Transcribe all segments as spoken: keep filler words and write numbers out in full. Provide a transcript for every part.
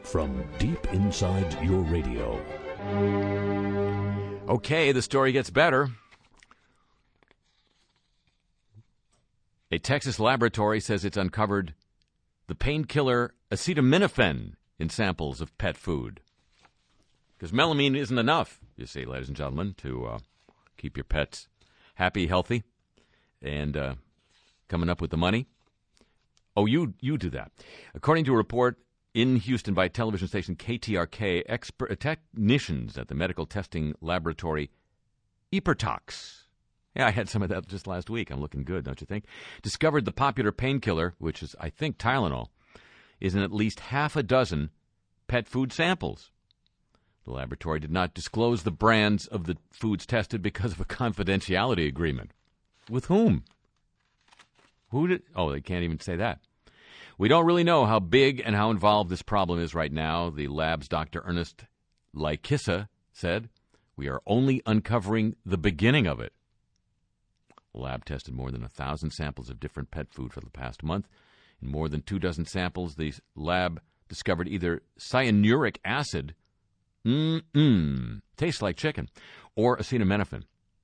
from deep inside your radio. Okay, the story gets better. A Texas laboratory says it's uncovered the painkiller acetaminophen in samples of pet food. Because melamine isn't enough, you see, ladies and gentlemen, to uh, keep your pets happy, healthy, and uh, coming up with the money. Oh, you you do that. According to a report in Houston by television station K T R K, expert technicians at the medical testing laboratory Epertox, yeah, I had some of that just last week. I'm looking good, don't you think? Discovered the popular painkiller, which is, I think, Tylenol, is in at least half a dozen pet food samples. The laboratory did not disclose the brands of the foods tested because of a confidentiality agreement. With whom? Who did? Oh, they can't even say that. We don't really know how big and how involved this problem is right now, the lab's Doctor Ernest Laikissa said. We are only uncovering the beginning of it. The lab tested more than a thousand samples of different pet food for the past month. In more than two dozen samples, the lab discovered either cyanuric acid, mm-mm, tastes like chicken, or acetaminophen.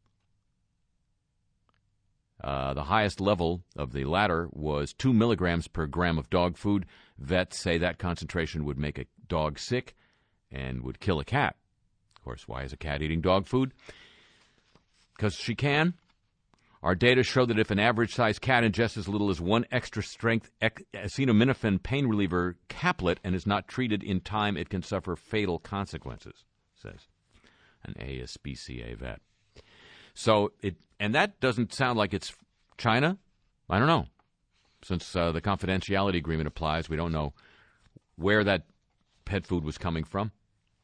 Uh, the highest level of the latter was two milligrams per gram of dog food. Vets say that concentration would make a dog sick and would kill a cat. Of course, why is a cat eating dog food? Because she can. Our data show that if an average-sized cat ingests as little as one extra-strength acetaminophen pain reliever caplet and is not treated in time, it can suffer fatal consequences, says an A S P C A vet. So it, and that doesn't sound like it's China. I don't know. Since uh, the confidentiality agreement applies, we don't know where that pet food was coming from.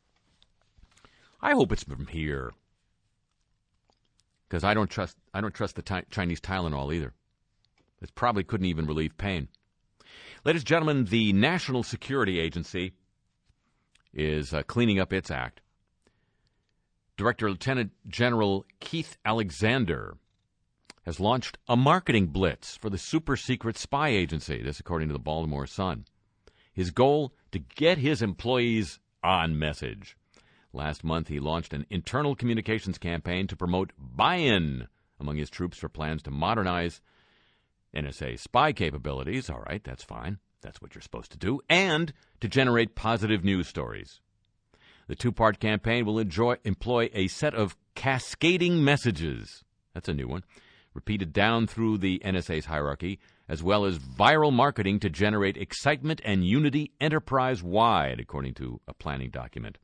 I hope it's from here, because I don't trust. I don't trust the ty- Chinese Tylenol either. It probably couldn't even relieve pain. Ladies and gentlemen, the National Security Agency is uh, cleaning up its act. Director Lieutenant General Keith Alexander has launched a marketing blitz for the super-secret spy agency, this according to the Baltimore Sun. His goal, to get his employees on message. Last month, he launched an internal communications campaign to promote buy-in among his troops for plans to modernize N S A spy capabilities. All right, that's fine. That's what you're supposed to do. And to generate positive news stories. The two-part campaign will enjoy, employ a set of cascading messages. That's a new one. Repeated down through the N S A's hierarchy, as well as viral marketing to generate excitement and unity enterprise-wide, according to a planning document.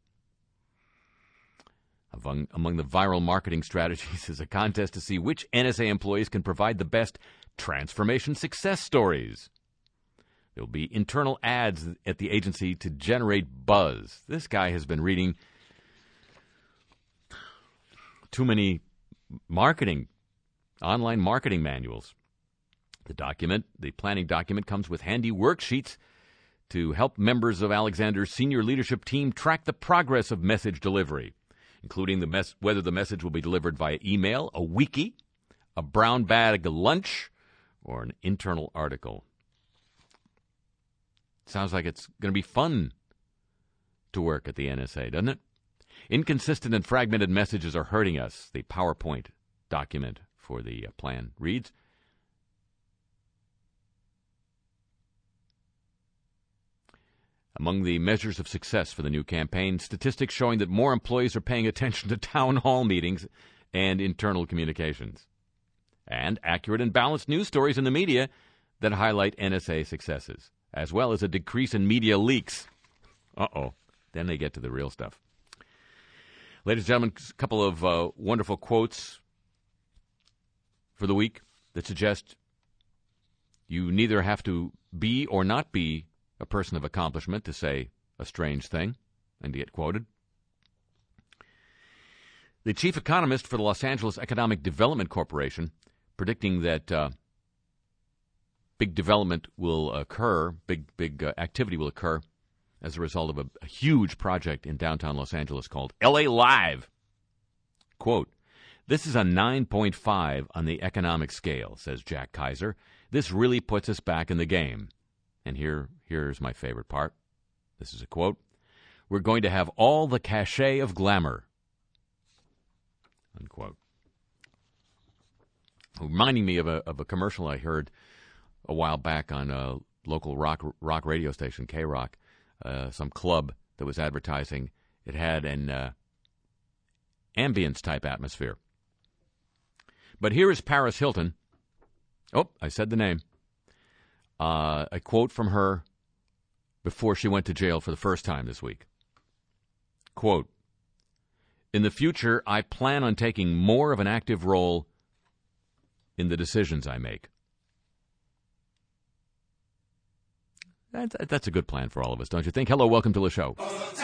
Among, among the viral marketing strategies is a contest to see which N S A employees can provide the best transformation success stories. There will be internal ads at the agency to generate buzz. This guy has been reading too many marketing, online marketing manuals. The document, the planning document, comes with handy worksheets to help members of Alexander's senior leadership team track the progress of message delivery, including the mes- whether the message will be delivered via email, a wiki, a brown bag lunch, or an internal article. Sounds like it's going to be fun to work at the N S A, doesn't it? Inconsistent and fragmented messages are hurting us, the PowerPoint document for the uh, plan reads. Among the measures of success for the new campaign, statistics showing that more employees are paying attention to town hall meetings and internal communications. And accurate and balanced news stories in the media that highlight N S A successes, as well as a decrease in media leaks. Uh-oh. Then they get to the real stuff. Ladies and gentlemen, a couple of uh, wonderful quotes for the week that suggest you neither have to be or not be a person of accomplishment to say a strange thing and to get quoted. The chief economist for the Los Angeles Economic Development Corporation predicting that uh, big development will occur, big big uh, activity will occur as a result of a, a huge project in downtown Los Angeles called L A Live. Quote, "This is a nine point five on the economic scale," says Jack Kaiser. "This really puts us back in the game." And here, here's my favorite part. This is a quote. We're going to have all the cachet of glamour. Unquote. Reminding me of a of a commercial I heard a while back on a local rock rock radio station, K-Rock, uh, some club that was advertising. It had an uh, ambience-type atmosphere. But here is Paris Hilton. Oh, I said the name. Uh, a quote from her before she went to jail for the first time this week. Quote, "In the future, I plan on taking more of an active role in the decisions I make." That, that's a good plan for all of us, don't you think? Hello, welcome to the show.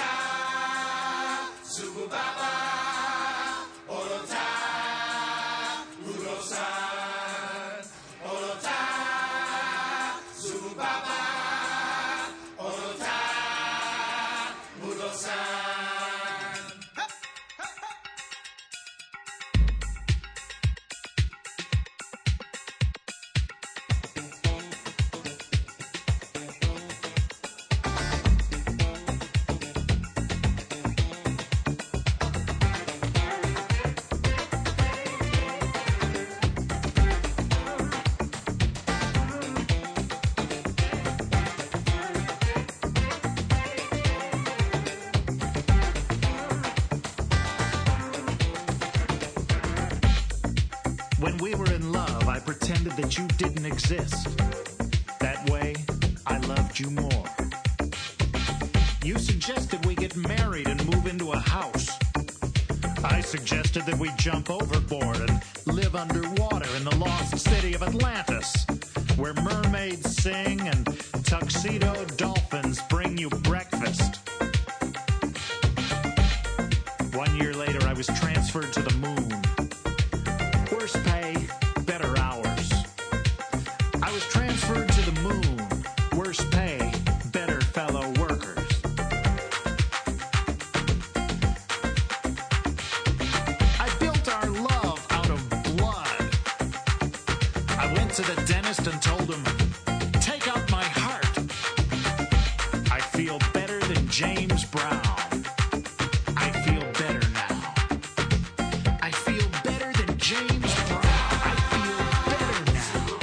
When we were in love, I pretended that you didn't exist. That way, I loved you more. You suggested we get married and move into a house. I suggested that we jump overboard and live underwater in the lost city of Atlantis, where mermaids sing and tuxedo dolphins bring you breakfast. One year later, I was transferred to the moon. Worse pay, better hours. I was transferred to the moon. Worse pay, better fellow workers. I built our love out of blood. I went to the dentist and told him, "Take out my heart." I feel better than James Brown. I feel better now. I feel better than James Brown. I feel better now.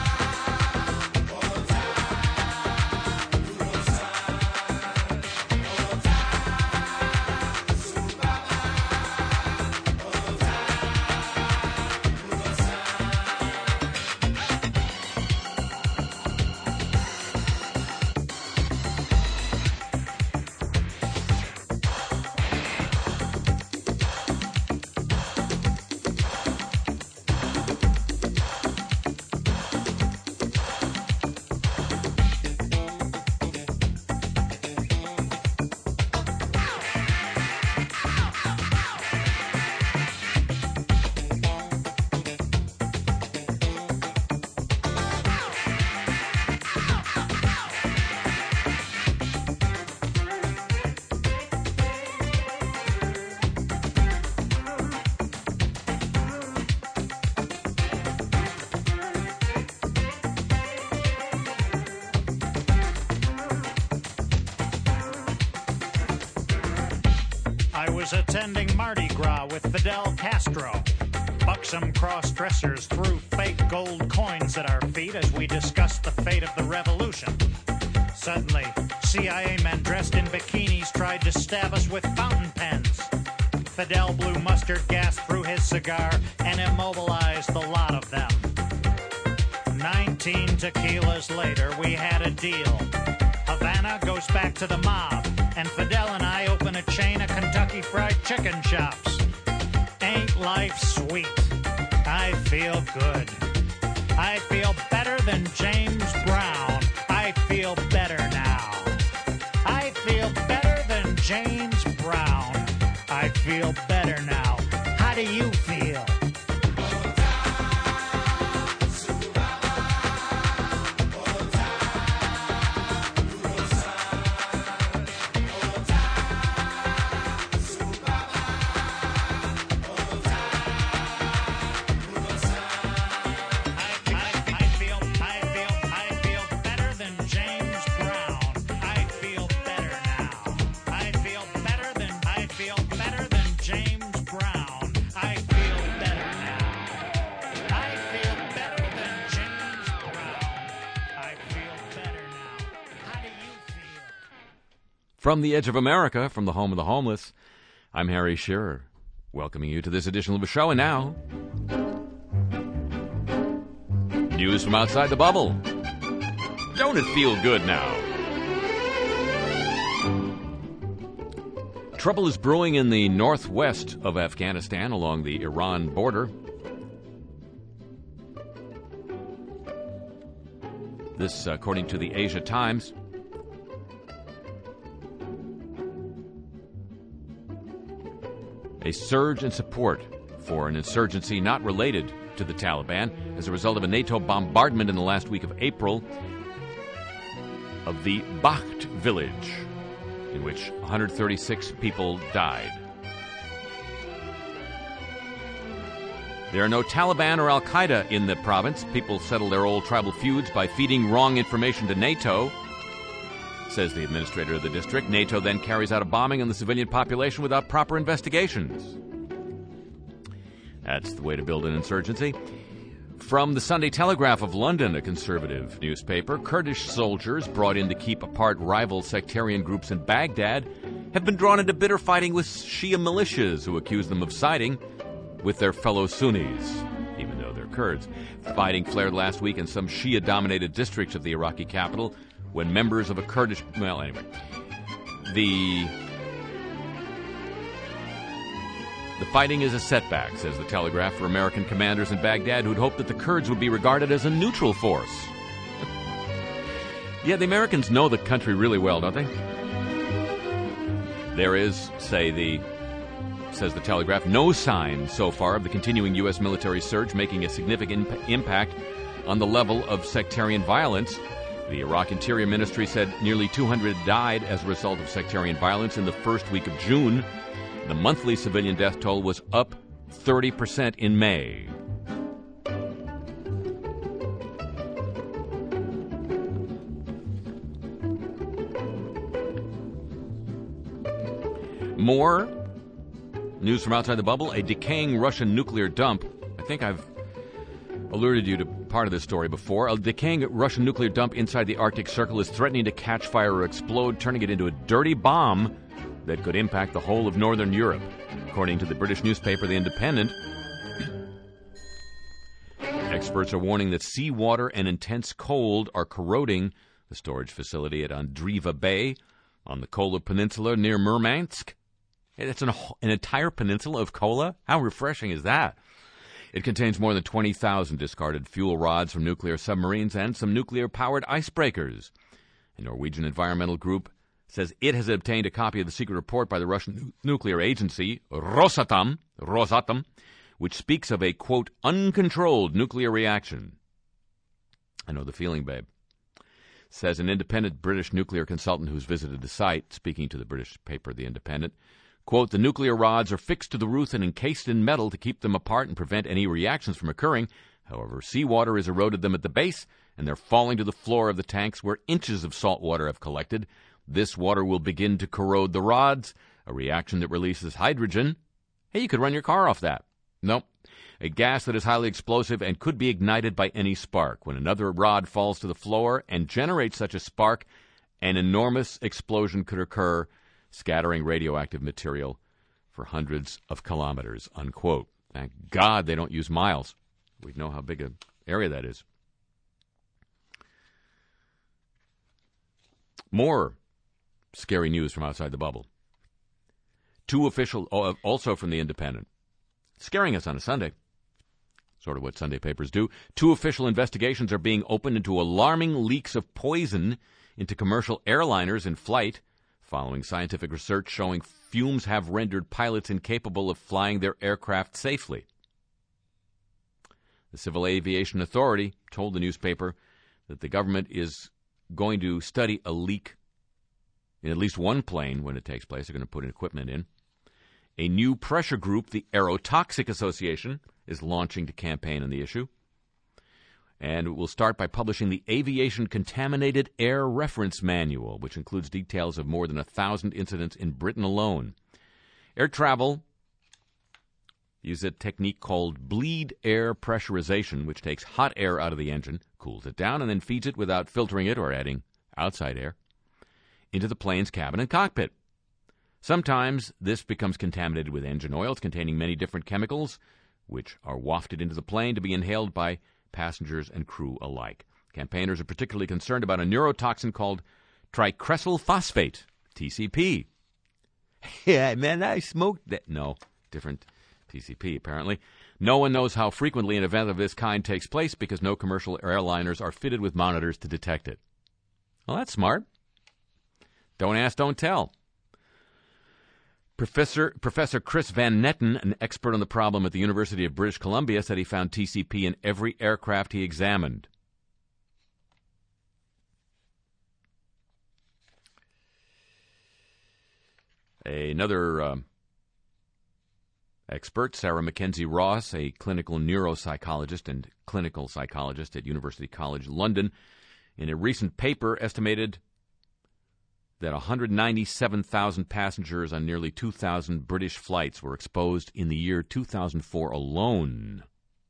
I was attending Mardi Gras with Fidel Castro. Buxom cross-dressers threw fake gold coins at our feet as we discussed the fate of the revolution. Suddenly, C I A men dressed in bikinis tried to stab us with fountain pens. Fidel blew mustard gas through his cigar and immobilized the lot of them. Nineteen tequilas later, we had a deal. Havana goes back to the mob, and Fidel and I open a chain of Kentucky Fried Chicken shops. Ain't life sweet? I feel good. I feel better than James Brown. I feel better now. I feel better than James Brown. I feel better now. How do you feel? Better From the edge of America, from the home of the homeless, I'm Harry Shearer, welcoming you to this edition of the show. And now, news from outside the bubble. Don't it feel good now? Trouble is brewing in the northwest of Afghanistan along the Iran border. This, according to the Asia Times. A surge in support for an insurgency not related to the Taliban as a result of a NATO bombardment in the last week of April of the Bakht village, in which one hundred thirty-six people died. There are no Taliban or Al-Qaeda in the province. People settle their old tribal feuds by feeding wrong information to NATO, says the administrator of the district. NATO then carries out a bombing on the civilian population without proper investigations. That's the way to build an insurgency. From the Sunday Telegraph of London, a conservative newspaper, Kurdish soldiers brought in to keep apart rival sectarian groups in Baghdad have been drawn into bitter fighting with Shia militias who accuse them of siding with their fellow Sunnis, even though they're Kurds. Fighting flared last week in some Shia-dominated districts of the Iraqi capital when members of a Kurdish... Well, anyway. The... The fighting is a setback, says the Telegraph, for American commanders in Baghdad who'd hoped that the Kurds would be regarded as a neutral force. Yeah, the Americans know the country really well, don't they? There is, say the... says the Telegraph, no sign so far of the continuing U S military surge making a significant imp- impact on the level of sectarian violence. The Iraq Interior Ministry said nearly two hundred died as a result of sectarian violence in the first week of June. The monthly civilian death toll was up thirty percent in May. More news from outside the bubble, a decaying Russian nuclear dump. I think I've alerted you to part of this story before. A decaying Russian nuclear dump inside the Arctic Circle is threatening to catch fire or explode, turning it into a dirty bomb that could impact the whole of northern Europe. According to the British newspaper The Independent, experts are warning that seawater and intense cold are corroding the storage facility at Andriva Bay on the Kola Peninsula near Murmansk. It's an, an entire peninsula of Kola? How refreshing is that? It contains more than twenty thousand discarded fuel rods from nuclear submarines and some nuclear-powered icebreakers. A Norwegian environmental group says it has obtained a copy of the secret report by the Russian nu- nuclear agency, Rosatom, Rosatom, which speaks of a, quote, uncontrolled nuclear reaction. I know the feeling, babe. Says an independent British nuclear consultant who's visited the site, speaking to the British paper The Independent. Quote, the nuclear rods are fixed to the roof and encased in metal to keep them apart and prevent any reactions from occurring. However, seawater has eroded them at the base, and they're falling to the floor of the tanks where inches of salt water have collected. This water will begin to corrode the rods, a reaction that releases hydrogen. Hey, you could run your car off that. Nope. A gas that is highly explosive and could be ignited by any spark. When another rod falls to the floor and generates such a spark, an enormous explosion could occur, scattering radioactive material for hundreds of kilometers, unquote. Thank God they don't use miles. We know how big an area that is. More scary news from outside the bubble. Two official, also from The Independent, scaring us on a Sunday, sort of what Sunday papers do. Two official investigations are being opened into alarming leaks of poison into commercial airliners in flight, following scientific research showing fumes have rendered pilots incapable of flying their aircraft safely. The Civil Aviation Authority told the newspaper that the government is going to study a leak in at least one plane when it takes place. They're going to put equipment in. A new pressure group, the Aerotoxic Association, is launching to campaign on the issue. And it will start by publishing the Aviation Contaminated Air Reference Manual, which includes details of more than a thousand incidents in Britain alone. Air travel uses a technique called bleed air pressurization, which takes hot air out of the engine, cools it down, and then feeds it without filtering it or adding outside air. into the plane's cabin and cockpit. Sometimes this becomes contaminated with engine oils containing many different chemicals, which are wafted into the plane to be inhaled by passengers and crew alike. Campaigners are particularly concerned about a neurotoxin called tricresyl phosphate, T C P. Yeah, man, I smoked that. No, different T C P, apparently. No one knows how frequently an event of this kind takes place because no commercial airliners are fitted with monitors to detect it. Well, that's smart. Don't ask, don't tell. Professor Professor Chris Van Netten, an expert on the problem at the University of British Columbia, said he found T C P in every aircraft he examined. Another uh, expert, Sarah Mackenzie Ross, a clinical neuropsychologist and clinical psychologist at University College London, in a recent paper estimated that one hundred ninety-seven thousand passengers on nearly two thousand British flights were exposed in the year two thousand four alone.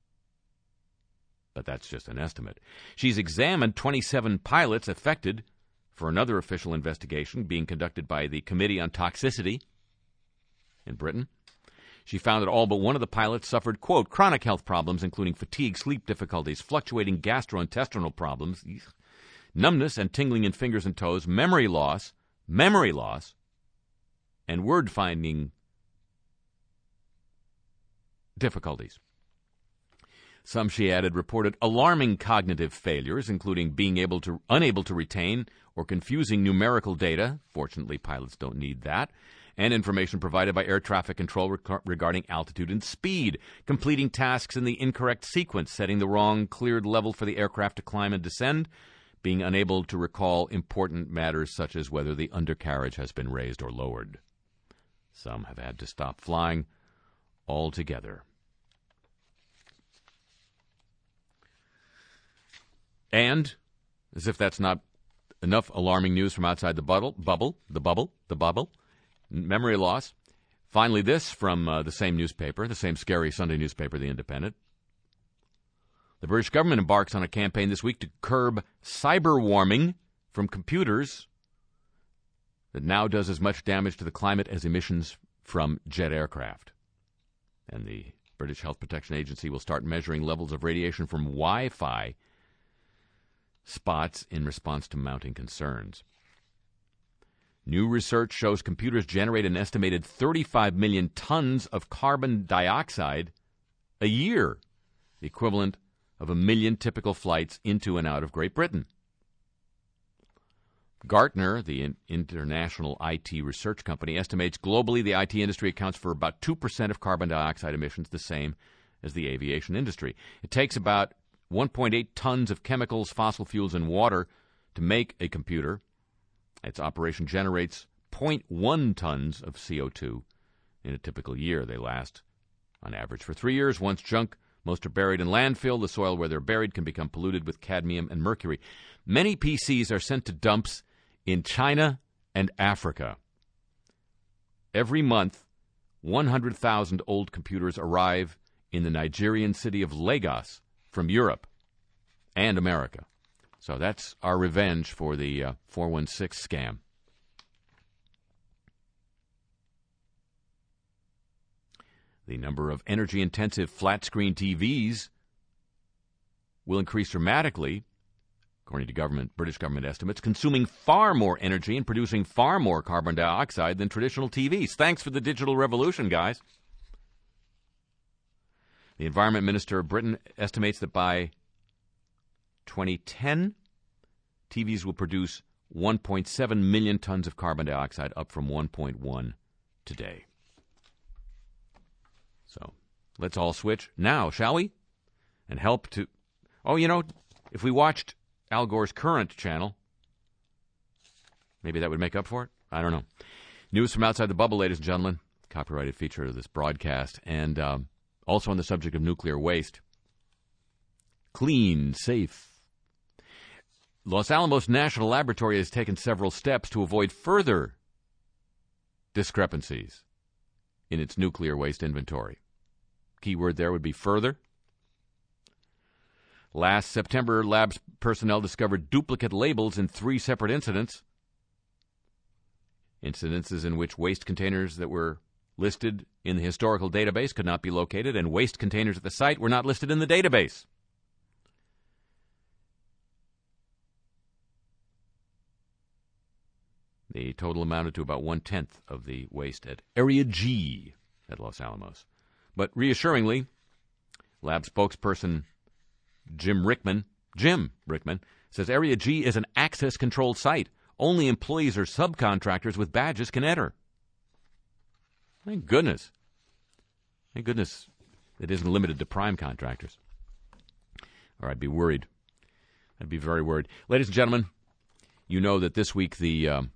But that's just an estimate. She's examined twenty-seven pilots affected for another official investigation being conducted by the Committee on Toxicity in Britain. She found that all but one of the pilots suffered, quote, chronic health problems, including fatigue, sleep difficulties, fluctuating gastrointestinal problems, numbness and tingling in fingers and toes, memory loss, memory loss, and word-finding difficulties. Some, she added, reported alarming cognitive failures, including being able to unable to retain or confusing numerical data. Fortunately, pilots don't need that. And information provided by air traffic control rec- regarding altitude and speed, completing tasks in the incorrect sequence, setting the wrong cleared level for the aircraft to climb and descend, being unable to recall important matters such as whether the undercarriage has been raised or lowered. Some have had to stop flying altogether. And, as if that's not enough alarming news from outside the bubble, bubble, the bubble, the bubble, memory loss. Finally, this from uh, the same newspaper, the same scary Sunday newspaper, The Independent. The British government embarks on a campaign this week to curb cyber warming from computers that now does as much damage to the climate as emissions from jet aircraft. And the British Health Protection Agency will start measuring levels of radiation from Wi-Fi spots in response to mounting concerns. New research shows computers generate an estimated thirty-five million tons of carbon dioxide a year, the equivalent of a million typical flights into and out of Great Britain. Gartner, the in- international I T research company, estimates globally the I T industry accounts for about two percent of carbon dioxide emissions, the same as the aviation industry. It takes about one point eight tons of chemicals, fossil fuels, and water to make a computer. Its operation generates zero point one tons of C O two in a typical year. They last, on average, for three years. Once junk, most are buried in landfill. The soil where they're buried can become polluted with cadmium and mercury. Many P Cs are sent to dumps in China and Africa. Every month, one hundred thousand old computers arrive in the Nigerian city of Lagos from Europe and America. So that's our revenge for the uh, four one six scam. The number of energy-intensive flat-screen T Vs will increase dramatically, according to government, British government estimates, consuming far more energy and producing far more carbon dioxide than traditional T Vs. Thanks for the digital revolution, guys. The Environment Minister of Britain estimates that by twenty ten, T Vs will produce one point seven million tons of carbon dioxide, up from one point one today. So let's all switch now, shall we? And help to... Oh, you know, if we watched Al Gore's Current channel, maybe that would make up for it? I don't know. News from outside the bubble, ladies and gentlemen. Copyrighted feature of this broadcast. And um, also on the subject of nuclear waste. Clean, safe. Los Alamos National Laboratory has taken several steps to avoid further discrepancies in its nuclear waste inventory. Keyword there would be further. Last September, lab's personnel discovered duplicate labels in three separate incidents. Incidences in which waste containers that were listed in the historical database could not be located, and waste containers at the site were not listed in the database. The total amounted to about one-tenth of the waste at Area G at Los Alamos. But reassuringly, lab spokesperson Jim Rickman, Jim Rickman, says Area G is an access-controlled site. Only employees or subcontractors with badges can enter. Thank goodness. Thank goodness it isn't limited to prime contractors. Or I'd be worried. I'd be very worried. Ladies and gentlemen, you know that this week the um,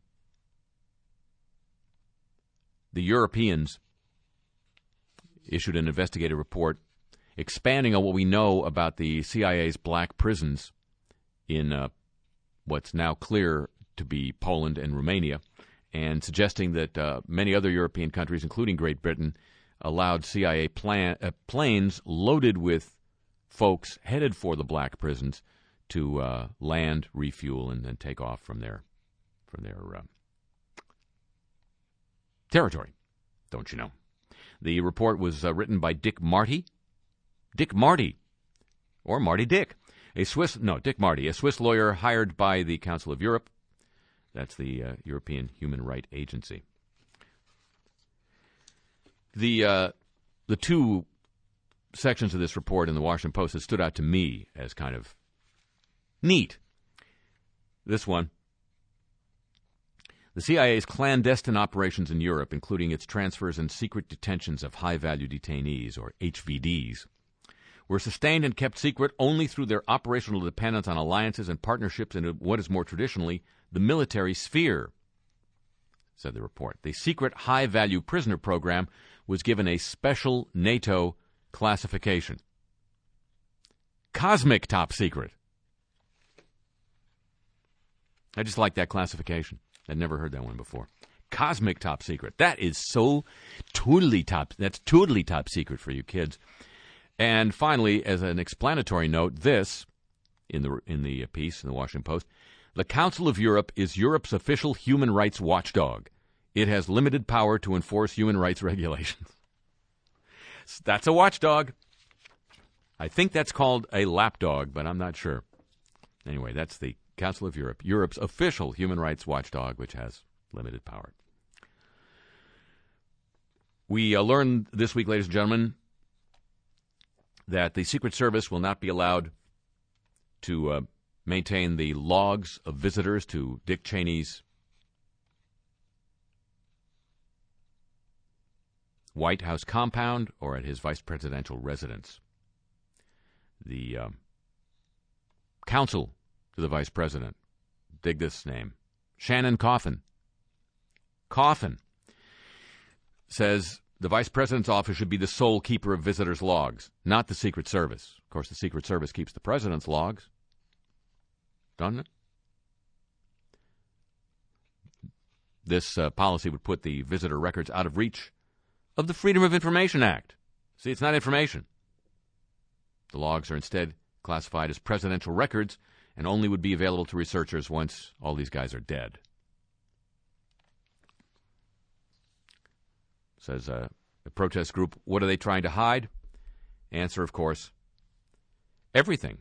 the Europeans issued an investigative report expanding on what we know about the C I A's black prisons in uh, what's now clear to be Poland and Romania, and suggesting that uh, many other European countries, including Great Britain, allowed C I A plan- uh, planes loaded with folks headed for the black prisons to uh, land, refuel, and then take off from their from their uh, territory. Don't you know? The report was uh, written by Dick Marty. Dick Marty, or Marty Dick, a Swiss, no, Dick Marty, a Swiss lawyer hired by the Council of Europe. That's the uh, European Human Rights Agency. The uh, the two sections of this report in the Washington Post that stood out to me as kind of neat. This one. The C I A's clandestine operations in Europe, including its transfers and secret detentions of high-value detainees, or H V Ds, were sustained and kept secret only through their operational dependence on alliances and partnerships in what is more traditionally the military sphere, said the report. The secret high-value prisoner program was given a special NATO classification. Cosmic top secret. I just like that classification. I'd never heard that one before. Cosmic top secret. That is so totally top. That's totally top secret for you kids. And finally, as an explanatory note, this, in the in the piece in the Washington Post, the Council of Europe is Europe's official human rights watchdog. It has limited power to enforce human rights regulations. That's a watchdog. I think that's called a lapdog, but I'm not sure. Anyway, that's the Council of Europe, Europe's official human rights watchdog, which has limited power. We uh, learned this week, ladies and gentlemen, that the Secret Service will not be allowed to uh, maintain the logs of visitors to Dick Cheney's White House compound or at his vice presidential residence. The uh, counsel to the vice president, dig this name, Shannon Coffin. Coffin says the vice president's office should be the sole keeper of visitors' logs, not the Secret Service. Of course, the Secret Service keeps the president's logs, doesn't it? This uh, policy would put the visitor records out of reach of the Freedom of Information Act. See, it's not information. The logs are instead classified as presidential records and only would be available to researchers once all these guys are dead. Says uh, a protest group, what are they trying to hide? Answer, of course, everything.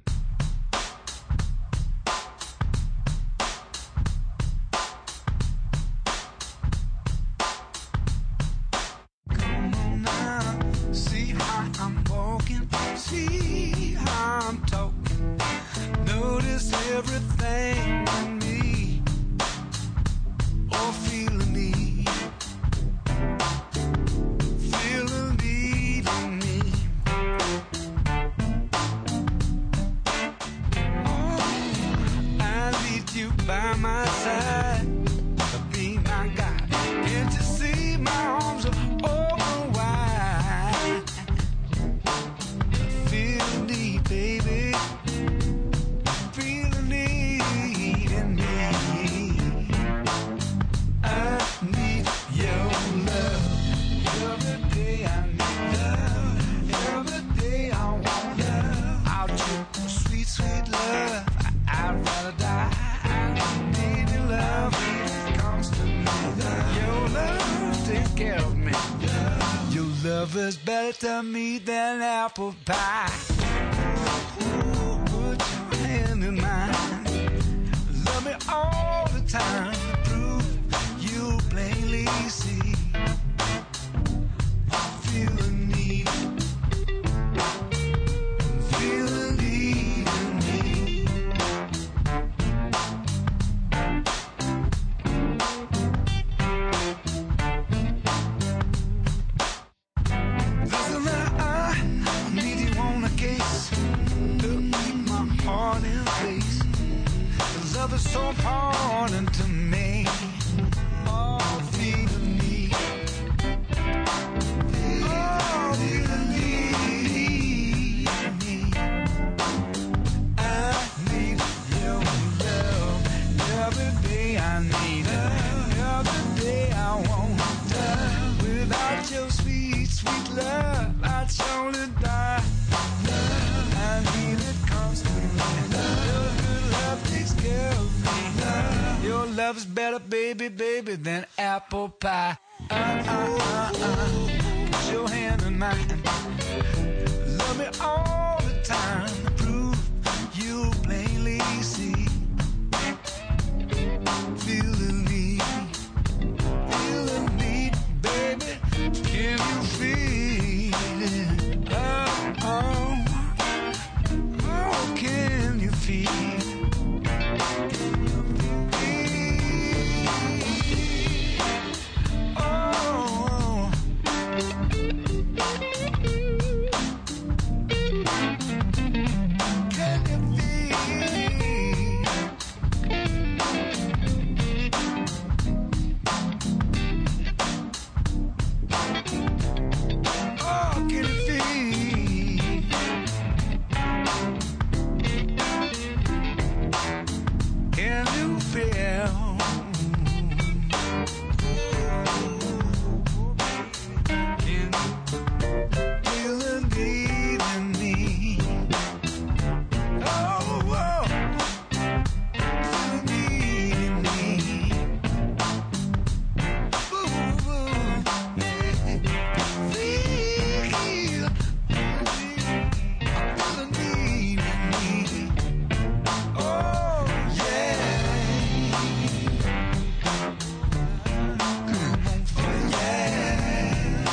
Come on now, see how I'm walking, see how I'm talking. Notice everything in me, or feel the need, feel the need in me. lover's better to me than apple pie. Ooh, put your hand in mine. Love me all the time. Prove you plainly see. I feel the need. Feel the need in me. Listen, I, I need you on a case to keep my heart in place. Love is so important to me. Oh, feel the need. Oh, feel the need. I need your love. Every day I need it. Every day I want it. Without your sweet, sweet love, I'd surely die. I need it constantly. Your good love takes care of me. Your love's better, baby, baby, than apple pie. Uh, uh, uh, uh. Put your hand in mine. Love me all the time. Prove you plainly see. Feel the need. Feel the need, baby. Can you feel it? Oh, oh. Oh, can you feel it? Oh, can you feel? Oh, can you feel? Can you feel? Can you feel the need in me? Oh, oh. Feel the need in me. Ooh, ooh. Feel, feel the need in me. Oh, yeah. Come on, oh, yeah.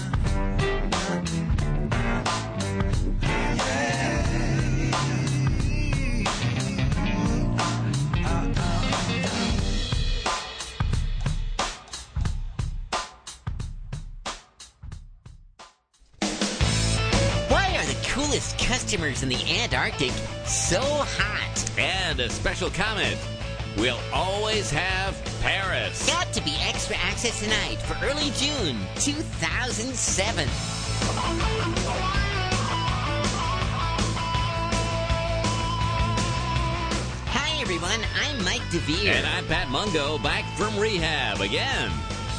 Why are the coolest customers in the Antarctic so hot? And a special comment. We'll always have Paris. Got to be extra access tonight for early June two thousand seven. Hi everyone, I'm Mike DeVere. And I'm Pat Mungo, back from rehab again.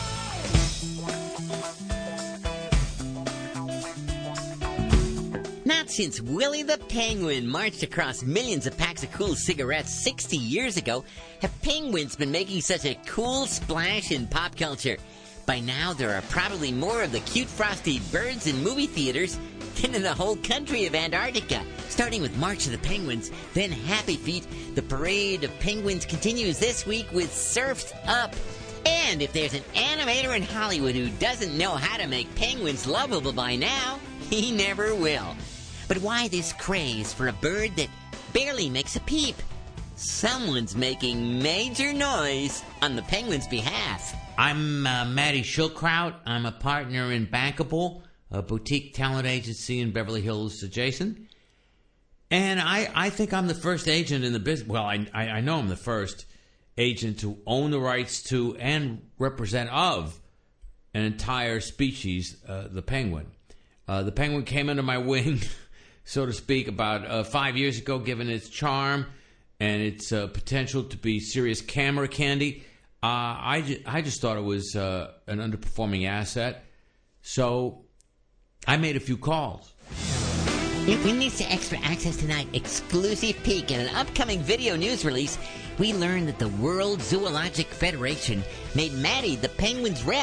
Not since Willie the Penguin marched across millions of packs of cool cigarettes sixty years ago have penguins been making such a cool splash in pop culture. By now, there are probably more of the cute frosty birds in movie theaters than in the whole country of Antarctica. Starting with March of the Penguins, then Happy Feet, the parade of penguins continues this week with Surf's Up. And if there's an animator in Hollywood who doesn't know how to make penguins lovable by now, he never will. But why this craze for a bird that barely makes a peep? Someone's making major noise on the penguins' behalf. I'm uh, Matty Schildkraut. I'm a partner in Bankable, a boutique talent agency in Beverly Hills adjacent. And I, I think I'm the first agent in the business. Well, I, I, I know I'm the first agent to own the rights to and represent of an entire species, uh, the penguin. Uh, the penguin came under my wing, so to speak, about uh, five years ago, given its charm and its uh, potential to be serious camera candy. Uh, I, ju- I just thought it was uh, an underperforming asset, so I made a few calls. In this Extra Access Tonight exclusive peek at an upcoming video news release, we learned that the World Zoologic Federation made Matty the penguin's rep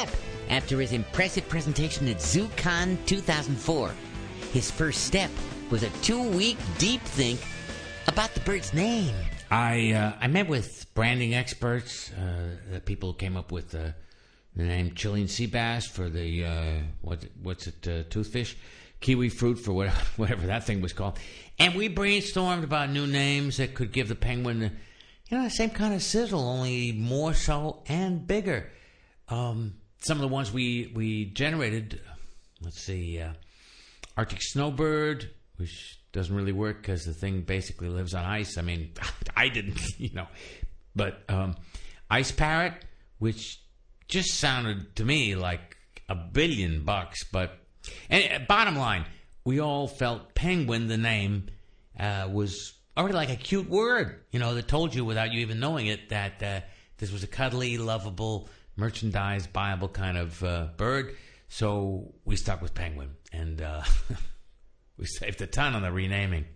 after his impressive presentation at ZooCon two thousand four. His first step was a two-week deep think about the bird's name. I uh, I met with branding experts, uh, the people who came up with uh, the name Chilean sea bass for the, uh, what, what's it, uh, toothfish? Kiwi fruit for whatever, whatever that thing was called. And we brainstormed about new names that could give the penguin, the, you know, the same kind of sizzle, only more so and bigger. Um, some of the ones we, we generated, let's see, uh, Arctic snowbird, which doesn't really work because the thing basically lives on ice. I mean, I didn't, you know. But um, ice parrot, which just sounded to me like a billion bucks. But and bottom line, we all felt penguin, the name, uh, was already like a cute word, you know, that told you without you even knowing it that uh, this was a cuddly, lovable, merchandise, buyable kind of uh, bird. So we stuck with penguin. And uh, we saved a ton on the renaming.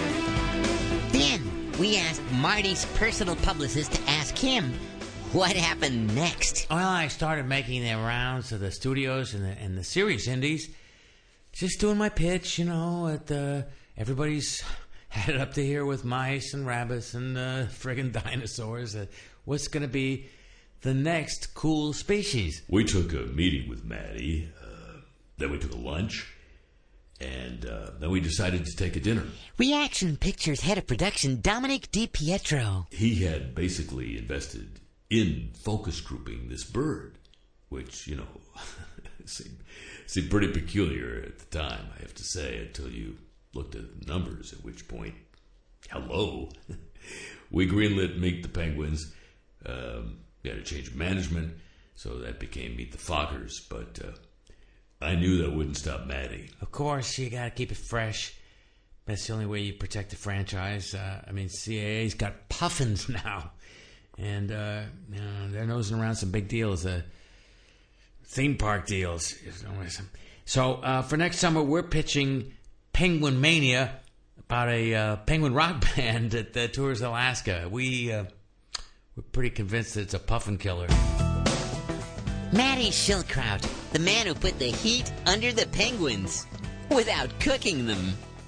Then we asked Marty's personal publicist to ask him what happened next. Well, I started making their rounds to the studios and the, and the serious indies. Just doing my pitch, you know, at the, everybody's headed up to here with mice and rabbits and uh, friggin' dinosaurs. Uh, what's going to be the next cool species? We took a meeting with Maddie. Uh, then we took a lunch. And uh, then we decided to take a dinner. Reaction Pictures head of production, Dominic DiPietro. He had basically invested in focus grouping this bird, which, you know, seemed, seemed pretty peculiar at the time, I have to say, until you looked at the numbers, at which point, hello. We greenlit Meet the Penguins. Um, we had to change management, so that became Meet the Fockers, but... Uh, I knew that wouldn't stop Maddie. Of course, you got to keep it fresh. That's the only way you protect the franchise. Uh, I mean, C A A's got puffins now. And uh, you know, they're nosing around some big deals, uh, theme park deals. So uh, for next summer, we're pitching Penguin Mania, about a uh, penguin rock band that uh, tours Alaska. We, uh, we're pretty convinced that it's a puffin killer. Matty Schildkraut, the man who put the heat under the penguins without cooking them.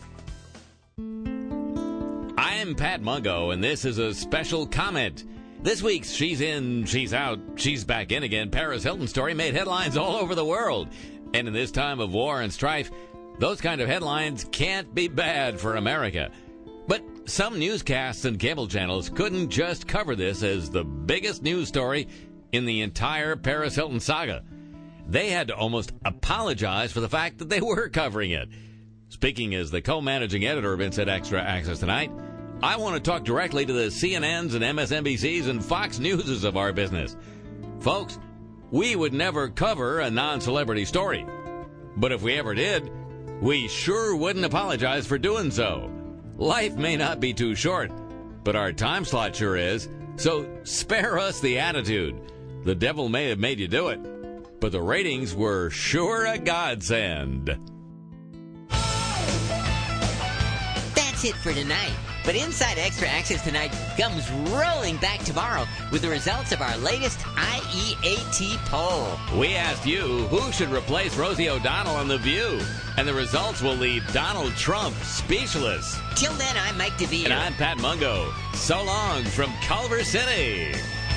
I'm Pat Mungo, and this is a special comment. This week's She's In, She's Out, She's Back In Again Paris Hilton story made headlines all over the world. And in this time of war and strife, those kind of headlines can't be bad for America. But some newscasts and cable channels couldn't just cover this as the biggest news story in the entire Paris Hilton saga. They had to almost apologize for the fact that they were covering it. Speaking as the co-managing editor of Inside Extra Access Tonight, I want to talk directly to the C N N's and M S N B C's and Fox News's of our business. Folks, we would never cover a non-celebrity story. But if we ever did, we sure wouldn't apologize for doing so. Life may not be too short, but our time slot sure is, so spare us the attitude. The devil may have made you do it, but the ratings were sure a godsend. That's it for tonight. But Inside Extra Access Tonight comes rolling back tomorrow with the results of our latest I E A T poll. We asked you who should replace Rosie O'Donnell on The View, and the results will leave Donald Trump speechless. Till then, I'm Mike DeVere. And I'm Pat Mungo. So long from Culver City.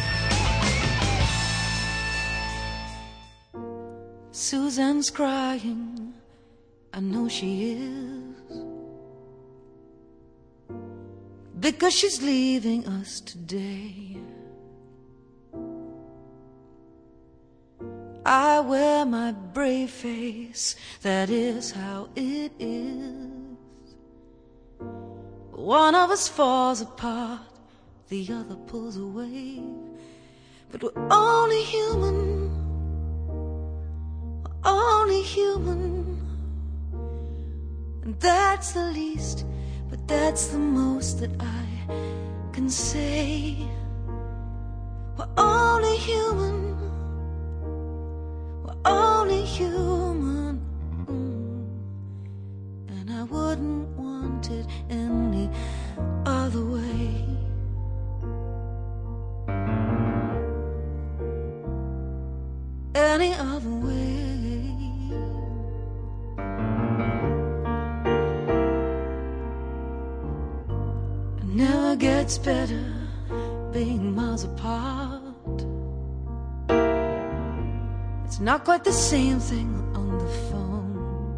Susan's crying, I know she is, because she's leaving us today. I wear my brave face, that is how it is. One of us falls apart, the other pulls away, but we're only human. Only human, and that's the least, but that's the most that I can say. We're only human, we're only human, and I wouldn't want it any other way. any other way. It never gets better being miles apart. It's not quite the same thing on the phone.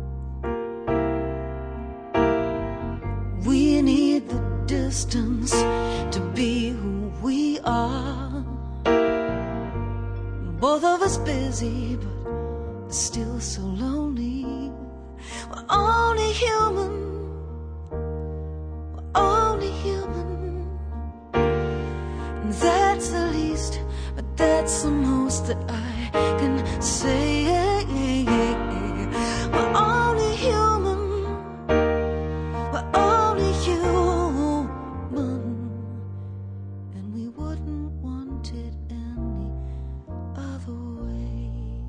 We need the distance to be who we are. Both of us busy, but still so lonely. We're only human. We're only human. And that's the least, but that's the most that I can say. We're only human. We're only human. And we wouldn't want it any other way.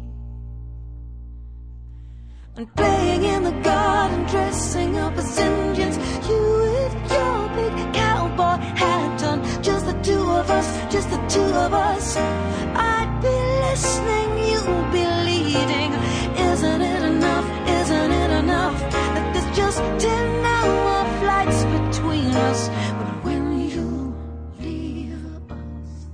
And playing in the garden, dressing up as Indians, you with your big cowboy hat on, just the two of us, just the two of us. I'd be listening, you'd be leading. Isn't it enough, isn't it enough that there's just ten hour flights between us? But when you leave us,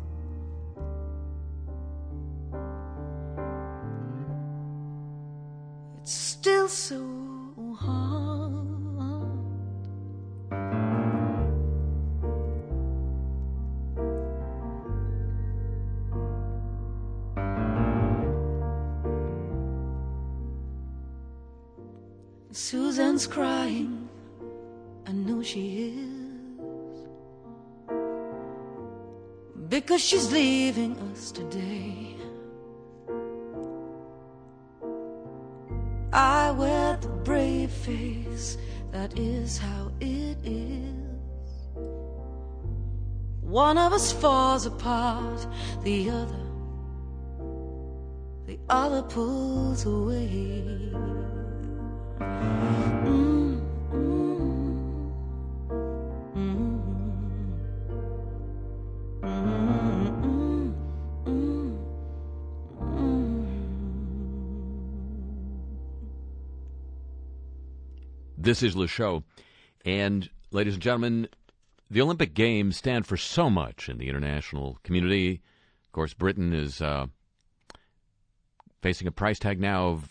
it's still so hard. Susan's crying, I know she is, because she's leaving us today. I wear the brave face, that is how it is. One of us falls apart, the other, the other pulls away. Mm, mm, mm, mm, mm, mm. This is Le Show. And, ladies and gentlemen, the Olympic Games stand for so much in the international community. Of course, Britain is uh, facing a price tag now of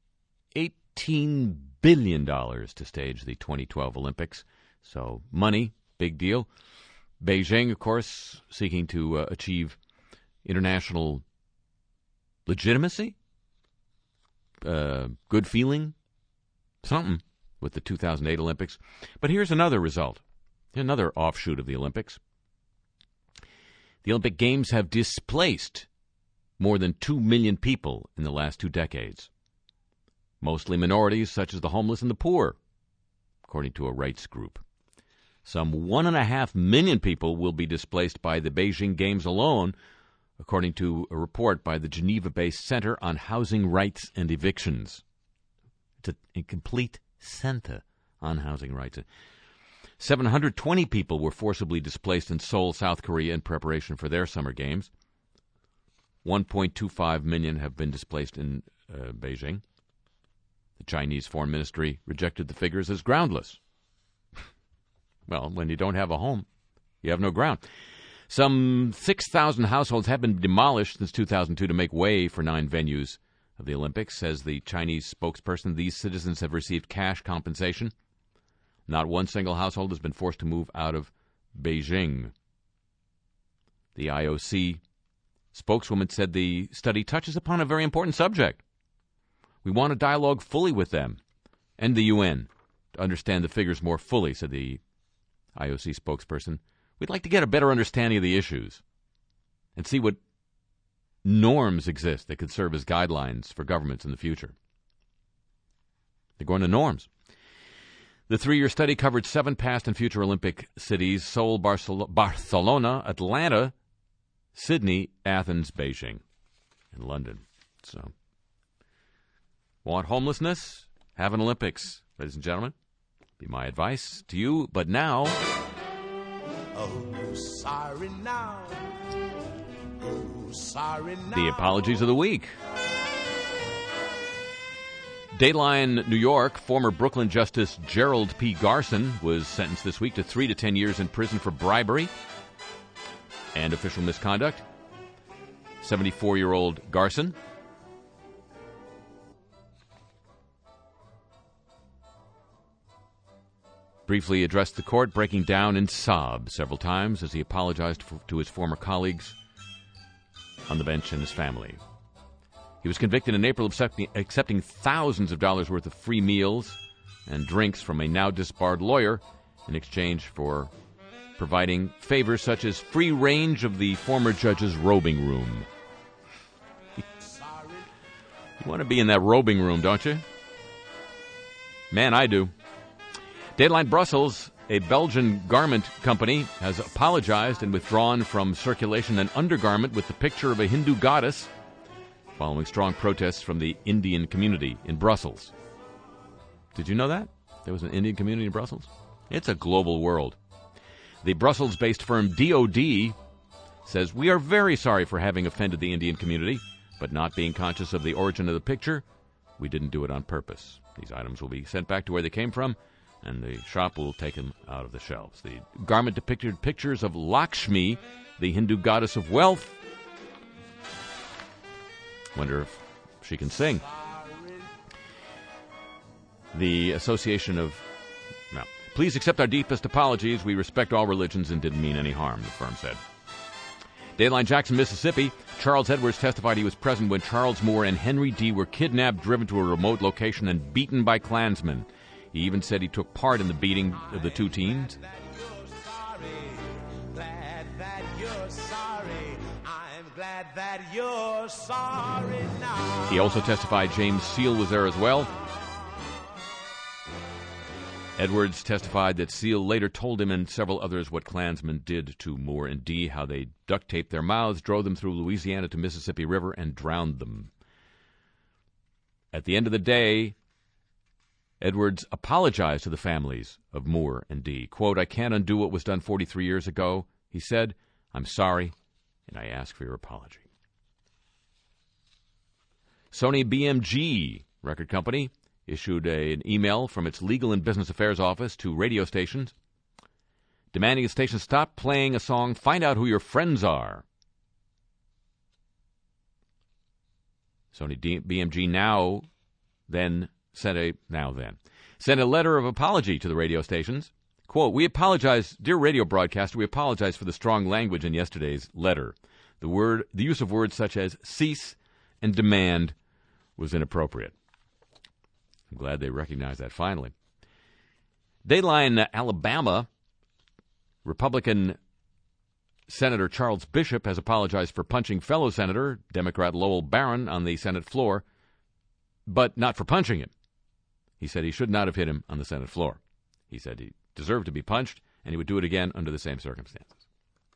eighteen billion dollars to stage the twenty twelve Olympics. So money, big deal. Beijing, of course, seeking to uh, achieve international legitimacy, uh, good feeling, something with the two thousand eight Olympics. But here's another result, another offshoot of the Olympics. The Olympic Games have displaced more than two million people in the last two decades. Mostly minorities such as the homeless and the poor, according to a rights group. Some one and a half million people will be displaced by the Beijing Games alone, according to a report by the Geneva-based Center on Housing Rights and Evictions. It's a, a complete center on housing rights. seven hundred twenty people were forcibly displaced in Seoul, South Korea, in preparation for their summer games. one point two five million have been displaced in uh, Beijing. The Chinese Foreign Ministry rejected the figures as groundless. Well, when you don't have a home, you have no ground. Some six thousand households have been demolished since two thousand two to make way for nine venues of the Olympics, says the Chinese spokesperson. These citizens have received cash compensation. Not one single household has been forced to move out of Beijing. The I O C spokeswoman said the study touches upon a very important subject. We want to dialogue fully with them and the U N to understand the figures more fully, said the I O C spokesperson. We'd like to get a better understanding of the issues and see what norms exist that could serve as guidelines for governments in the future. They're going to norms. The three-year study covered seven past and future Olympic cities: Seoul, Barcel- Barcelona, Atlanta, Sydney, Athens, Beijing, and London. So, want homelessness? Have an Olympics, ladies and gentlemen. Be my advice to you. But now, oh, sorry now. Oh, sorry now. the apologies of the week. Dateline New York, former Brooklyn Justice Gerald P. Garson was sentenced this week to three to ten years in prison for bribery and official misconduct. seventy-four-year-old Garson briefly addressed the court, breaking down in sobs several times as he apologized for, to his former colleagues on the bench and his family. He was convicted in April of accepting, accepting thousands of dollars worth of free meals and drinks from a now disbarred lawyer in exchange for providing favors such as free range of the former judge's robing room. You want to be in that robing room, don't you? Man, I do. Dateline Brussels, a Belgian garment company, has apologized and withdrawn from circulation an undergarment with the picture of a Hindu goddess following strong protests from the Indian community in Brussels. Did you know that? There was an Indian community in Brussels? It's a global world. The Brussels-based firm D O D says, "We are very sorry for having offended the Indian community, but not being conscious of the origin of the picture, we didn't do it on purpose. These items will be sent back to where they came from, and the shop will take them out of the shelves." The garment depicted pictures of Lakshmi, the Hindu goddess of wealth. Wonder if she can sing. The Association of... No. "Please accept our deepest apologies. We respect all religions and didn't mean any harm," the firm said. Dateline Jackson, Mississippi. Charles Edwards testified he was present when Charles Moore and Henry D. were kidnapped, driven to a remote location, and beaten by Klansmen. He even said he took part in the beating of the two teens. He also testified James Seal was there as well. Edwards testified that Seal later told him and several others what Klansmen did to Moore and Dee, how they duct-taped their mouths, drove them through Louisiana to Mississippi River, and drowned them. At the end of the day, Edwards apologized to the families of Moore and Dee. Quote, "I can't undo what was done forty-three years ago," he said. "I'm sorry, and I ask for your apology." Sony B M G record company issued a, an email from its legal and business affairs office to radio stations demanding the stations stop playing a song, "Find Out Who Your Friends Are." Sony D- B M G now then sent a now then sent a letter of apology to the radio stations. Quote, "We apologize, dear radio broadcaster, we apologize for the strong language in yesterday's letter. The word, the use of words such as cease and demand was inappropriate." I'm glad they recognized that finally. Dateline, Alabama. Republican Senator Charles Bishop has apologized for punching fellow Senator, Democrat Lowell Barron, on the Senate floor, but not for punching him. He said he should not have hit him on the Senate floor. He said he deserved to be punched, and he would do it again under the same circumstances.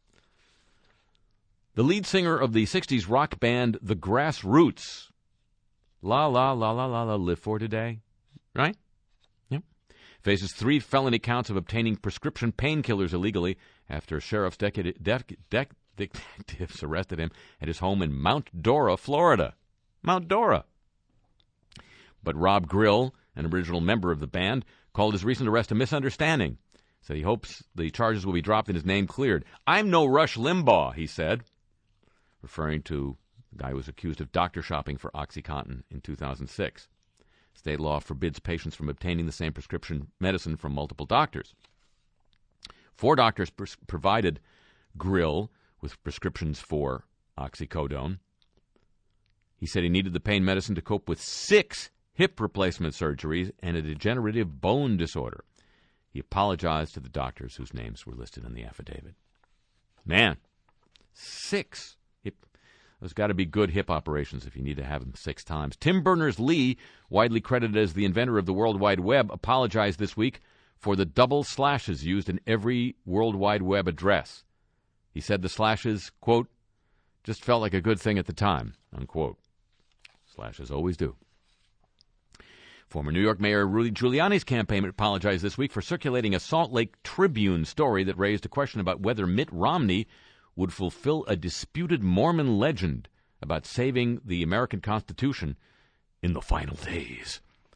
The lead singer of the sixties rock band The Grassroots, La La La La La La Live For Today, right? Yep. Faces three felony counts of obtaining prescription painkillers illegally after sheriff's dec- dec- dec- detectives arrested him at his home in Mount Dora, Florida. Mount Dora. But Rob Grill, an original member of the band, called his recent arrest a misunderstanding. Said he hopes the charges will be dropped and his name cleared. "I'm no Rush Limbaugh," he said, referring to the guy who was accused of doctor shopping for OxyContin in two thousand six. State law forbids patients from obtaining the same prescription medicine from multiple doctors. Four doctors pres- provided Grill with prescriptions for oxycodone. He said he needed the pain medicine to cope with six hip replacement surgeries and a degenerative bone disorder. He apologized to the doctors whose names were listed in the affidavit. Man, six hip. There's got to be good hip operations if you need to have them six times. Tim Berners-Lee, widely credited as the inventor of the World Wide Web, apologized this week for the double slashes used in every World Wide Web address. He said the slashes, quote, "just felt like a good thing at the time," unquote. Slashes always do. Former New York Mayor Rudy Giuliani's campaign apologized this week for circulating a Salt Lake Tribune story that raised a question about whether Mitt Romney would fulfill a disputed Mormon legend about saving the American Constitution in the final days.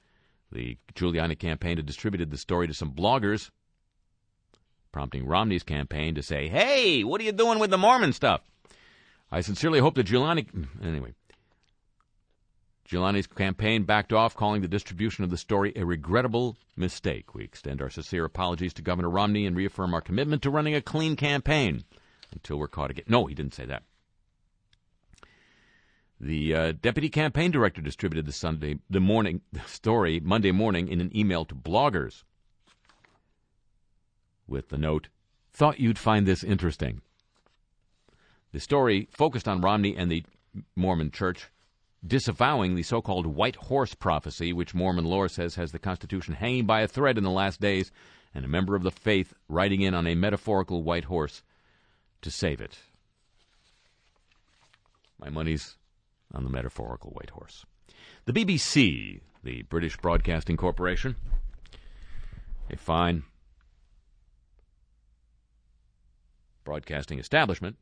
The Giuliani campaign had distributed the story to some bloggers, prompting Romney's campaign to say, "Hey, what are you doing with the Mormon stuff?" I sincerely hope that Giuliani... Anyway. Giuliani's campaign backed off, calling the distribution of the story a regrettable mistake. We extend our sincere apologies to Governor Romney and reaffirm our commitment to running a clean campaign until we're caught again. No, he didn't say that. The uh, deputy campaign director distributed the Sunday, the morning the story Monday morning in an email to bloggers with the note, "Thought you'd find this interesting." The story focused on Romney and the Mormon Church disavowing the so-called white horse prophecy, which Mormon lore says has the Constitution hanging by a thread in the last days, and a member of the faith riding in on a metaphorical white horse to save it. My money's on the metaphorical white horse. The B B C, the British Broadcasting Corporation, a fine broadcasting establishment,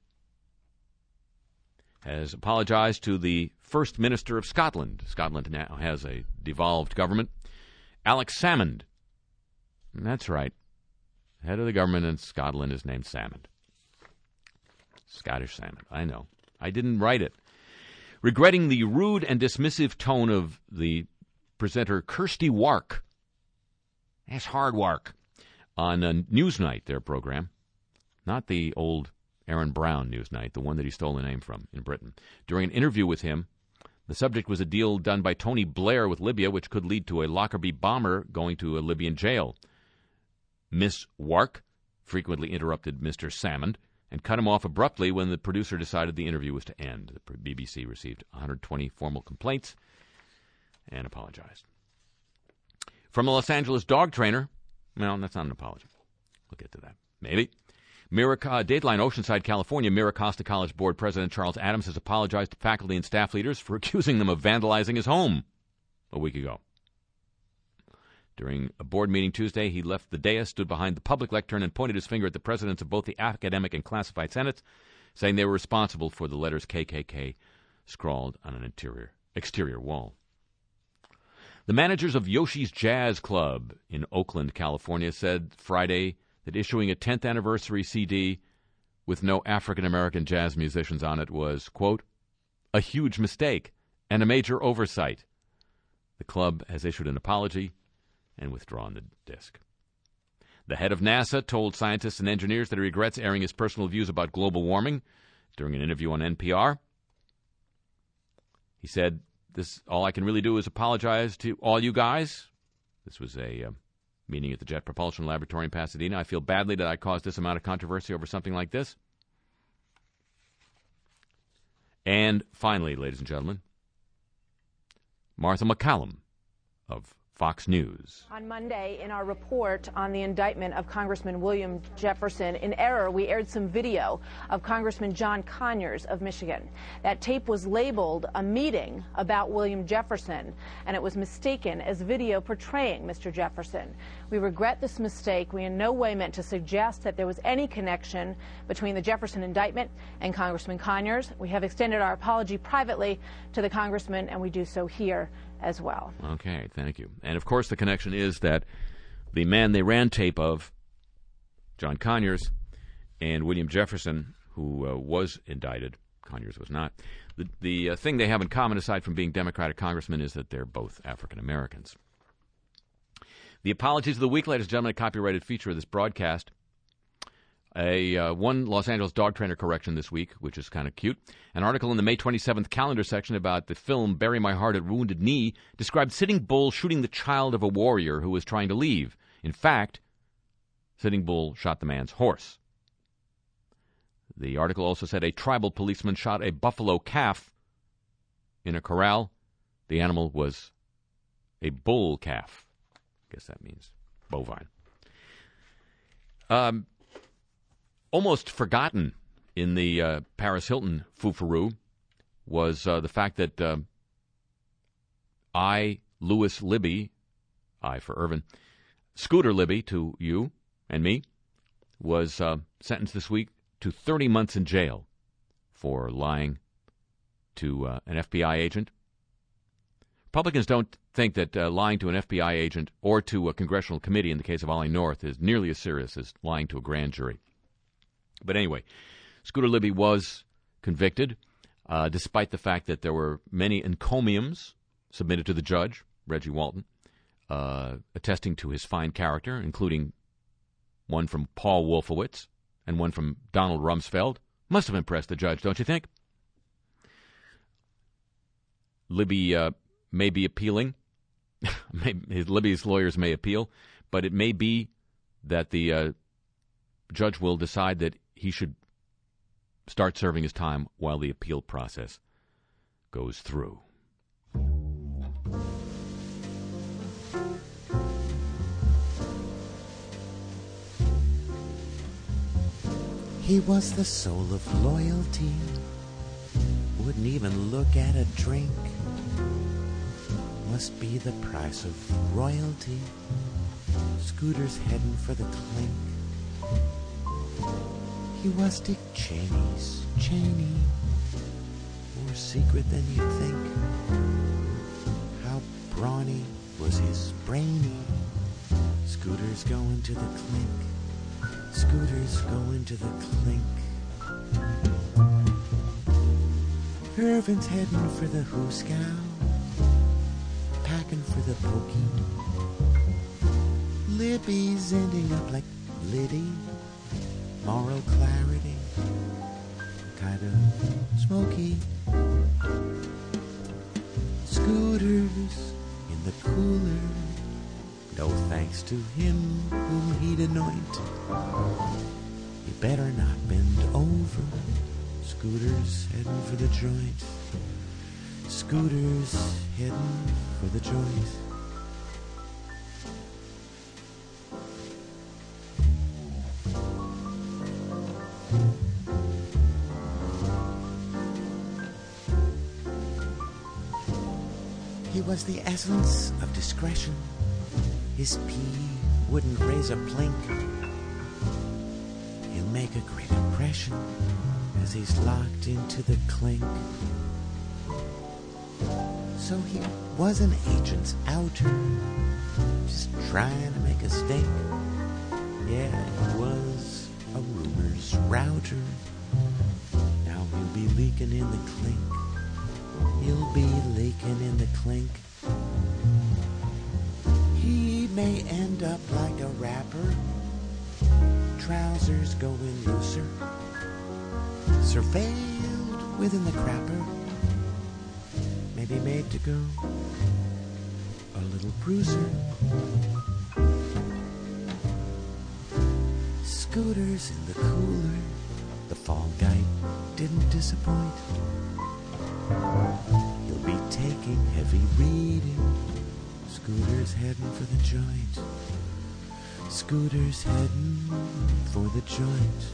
has apologized to the First Minister of Scotland. Scotland now has a devolved government. Alex Salmond. That's right. Head of the government in Scotland is named Salmond. Scottish Salmond. I know. I didn't write it. Regretting the rude and dismissive tone of the presenter Kirsty Wark. That's hard work. On uh, Newsnight, their program. Not the old Aaron Brown Newsnight, the one that he stole the name from in Britain. During an interview with him, the subject was a deal done by Tony Blair with Libya, which could lead to a Lockerbie bomber going to a Libyan jail. Miss Wark frequently interrupted Mister Salmond and cut him off abruptly when the producer decided the interview was to end. The B B C received one hundred twenty formal complaints and apologized. From a Los Angeles dog trainer, well, that's not an apology. We'll get to that. Maybe. Mirac- uh, Dateline Oceanside, California, Miracosta College Board President Charles Adams has apologized to faculty and staff leaders for accusing them of vandalizing his home a week ago. During a board meeting Tuesday, he left the dais, stood behind the public lectern, and pointed his finger at the presidents of both the academic and classified senates, saying they were responsible for the letters K K K scrawled on an interior exterior wall. The managers of Yoshi's Jazz Club in Oakland, California, said Friday that issuing a tenth anniversary C D with no African-American jazz musicians on it was, quote, a huge mistake and a major oversight. The club has issued an apology and withdrawn the disc. The head of NASA told scientists and engineers that he regrets airing his personal views about global warming during an interview on N P R. He said, "This all I can really do is apologize to all you guys." This was a uh, meeting at the Jet Propulsion Laboratory in Pasadena. "I feel badly that I caused this amount of controversy over something like this." And finally, ladies and gentlemen, Martha McCallum of Fox News. On Monday, in our report on the indictment of Congressman William Jefferson, in error, we aired some video of Congressman John Conyers of Michigan. That tape was labeled a meeting about William Jefferson, and it was mistaken as video portraying Mister Jefferson. We regret this mistake. We in no way meant to suggest that there was any connection between the Jefferson indictment and Congressman Conyers. We have extended our apology privately to the congressman, and we do so here as well. Okay, thank you. And of course the connection is that the man they ran tape of, John Conyers, and William Jefferson, who uh, was indicted, Conyers was not, the, the uh, thing they have in common, aside from being Democratic congressmen, is that they're both African Americans. The apologies of the week, ladies and gentlemen, a copyrighted feature of this broadcast. A uh, one Los Angeles dog trainer correction this week, which is kind of cute. An article in the May twenty-seventh calendar section about the film Bury My Heart at Wounded Knee described Sitting Bull shooting the child of a warrior who was trying to leave. In fact, Sitting Bull shot the man's horse. The article also said a tribal policeman shot a buffalo calf in a corral. The animal was a bull calf. I guess that means bovine. Um... Almost forgotten in the uh, Paris Hilton foo-faroo was uh, the fact that uh, I, Louis Libby, I for Irvin, Scooter Libby to you and me, was uh, sentenced this week to thirty months in jail for lying to uh, an F B I agent, Republicans don't think that uh, lying to an F B I agent or to a congressional committee in the case of Ollie North is nearly as serious as lying to a grand jury. But anyway, Scooter Libby was convicted, uh, despite the fact that there were many encomiums submitted to the judge, Reggie Walton, uh, attesting to his fine character, including one from Paul Wolfowitz and one from Donald Rumsfeld. Must have impressed the judge, don't you think? Libby uh, may be appealing. Libby's lawyers may appeal, but it may be that the uh, judge will decide that he should start serving his time while the appeal process goes through. He was the soul of loyalty, wouldn't even look at a drink. Must be the price of royalty. Scooter's heading for the clink. He was Dick Cheney's Cheney, more secret than you'd think. How brawny was his brainy. Scooter's going to the clink. Scooter's going to the clink. Irvin's heading for the hooskow, packing for the pokey. Libby's ending up like Liddy, moral clarity, kind of smoky. Scooters in the cooler, no thanks to him whom he'd anoint. You better not bend over. Scooter's heading for the joint. Scooter's heading for the joint. He was the essence of discretion. His pee wouldn't raise a plink. He'll make a great impression as he's locked into the clink. So he was an agent's outer, just trying to make a stink. Yeah, he was a rumor's router. Now he'll be leaking in the clink. He'll be leaking in the clink. He may end up like a rapper, trousers going looser, surveilled within the crapper, maybe made to go a little bruiser. Scooters in the cooler, the fall guy didn't disappoint. He'll be taking heavy reading. Scooter's heading for the joint. Scooter's heading for the joint.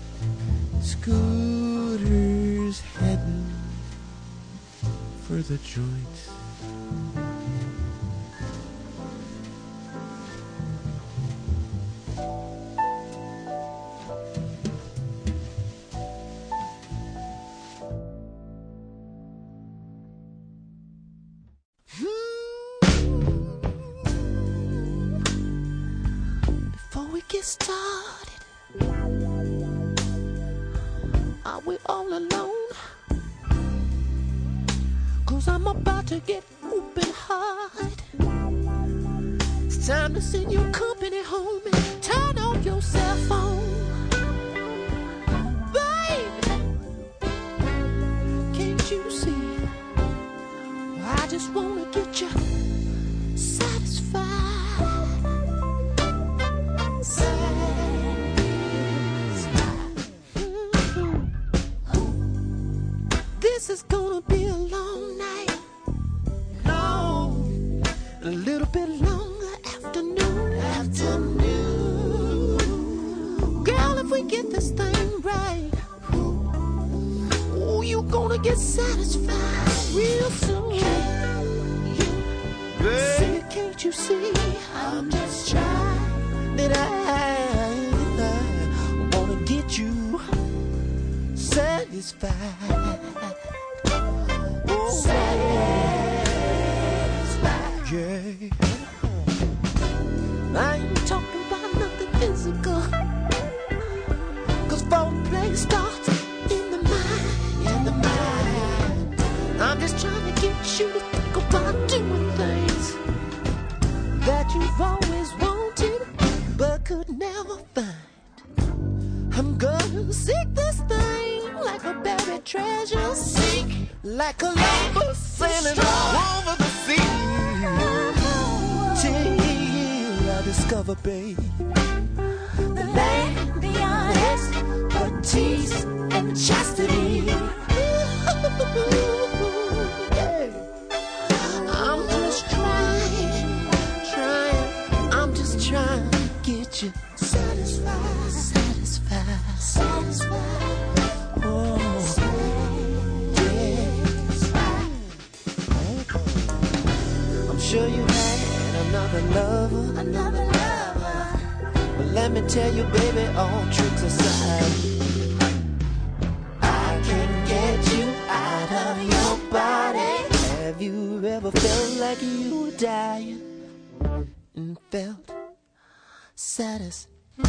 Scooter's heading for the joint. Before we get started, are we all alone? 'Cause I'm about to get open hard. It's time to send your company home and turn off your cell phone. Baby, can't you see? I just wanna get you satisfied. This is gonna be a long night, long, a little bit longer afternoon, afternoon. Girl, if we get this thing right, oh, you gonna get satisfied real soon. See, can't you see? I'm just trying that I, I wanna get you satisfied. Oh, satisfied. yeah. I ain't talking about nothing physical, 'cause foreplay starts in the mind, in the mind. I'm just trying to get you to think about doing things that you've always wanted but could never find. I'm gonna seek this thing like a buried treasure, seek like a lover sailing over the sea. Till I discover, babe, the land beyond expertise and chastity. I'm just trying, trying, I'm just trying to get you satisfied, satisfied, satisfied. Oh, satisfied. I'm sure you had another lover, another lover. But let me tell you, baby, all tricks aside, I can get you out of your body. Have you ever felt like you were dying and felt satisfied?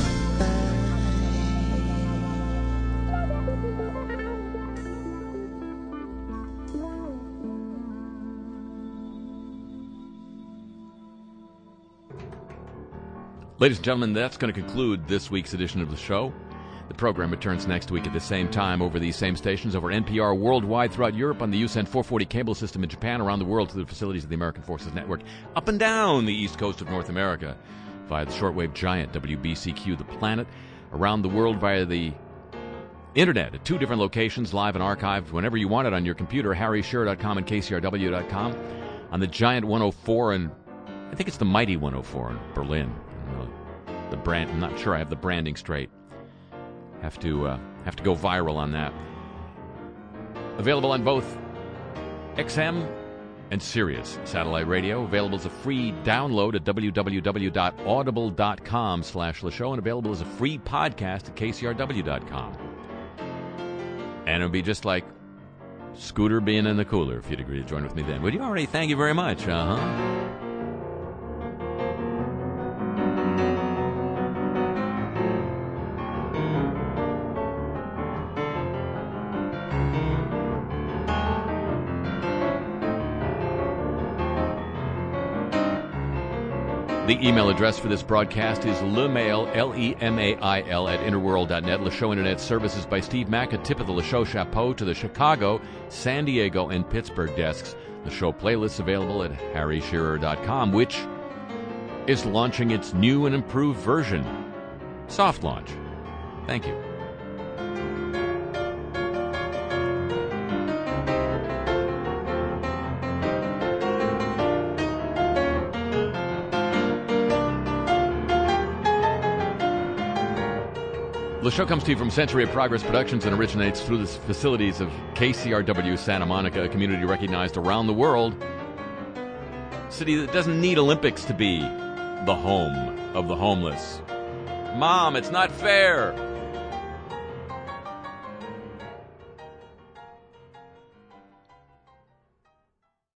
Ladies and gentlemen, that's going to conclude this week's edition of the show. The program returns next week at the same time over these same stations, over N P R worldwide throughout Europe, on the U S N four forty cable system in Japan, around the world through the facilities of the American Forces Network, up and down the east coast of North America via the shortwave giant W B C Q The Planet, around the world via the internet at two different locations, live and archived whenever you want it on your computer, harry shearer dot com and K C R W dot com, on the giant one oh four, and I think it's the mighty one oh four in Berlin. The brand, I'm not sure I have the branding straight. Have to uh, have to go viral on that. Available on both X M and Sirius satellite radio. Available as a free download at w w w dot audible dot com slash the show, and available as a free podcast at K C R W dot com. And it would be just like Scooter being in the cooler if you'd agree to join with me then. Would you already? Thank you very much. Uh-huh. The email address for this broadcast is lemail, L E M A I L, at interworld dot net. LeShow Internet services by Steve Mack. A tip of the LeShow chapeau to the Chicago, San Diego, and Pittsburgh desks. The show playlist's available at harry shearer dot com, which is launching its new and improved version. Soft launch. Thank you. The show comes to you from Century of Progress Productions and originates through the facilities of K C R W Santa Monica, a community recognized around the world. A city that doesn't need Olympics to be the home of the homeless. Mom, it's not fair.